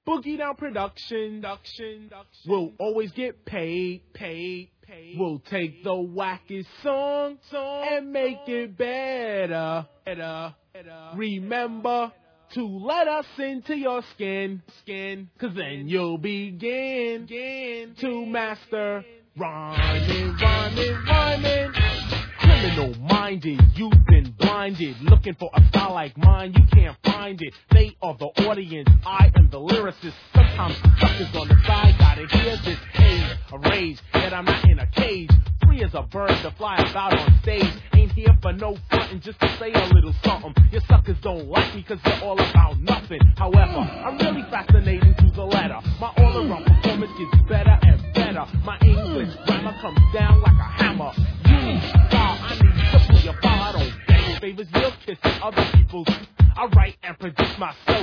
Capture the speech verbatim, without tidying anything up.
Boogie Down Production, production, will always get paid, paid, paid. We'll take the wackest song, song and make it better, better, better. Remember to let us into your skin, skin, cause then you'll begin, begin to master rhyming, rhyming, rhyming. Criminal-minded, you've been blinded, looking for a style like mine, you can't find it. They are the audience, I am the lyricist. Sometimes suckers on the side gotta hear this age, a rage that I'm not in a cage. Free as a bird to fly about on stage. Ain't here for no frontin', just to say a little something. Your suckers don't like me cause they're all about nothing. However, I'm really fascinating to the letter. My all-around performance gets better and better. My English grammar comes down like a hammer. You style, I need to pull your file. I don't beg favors, you're kissing other people's. I write and produce myself.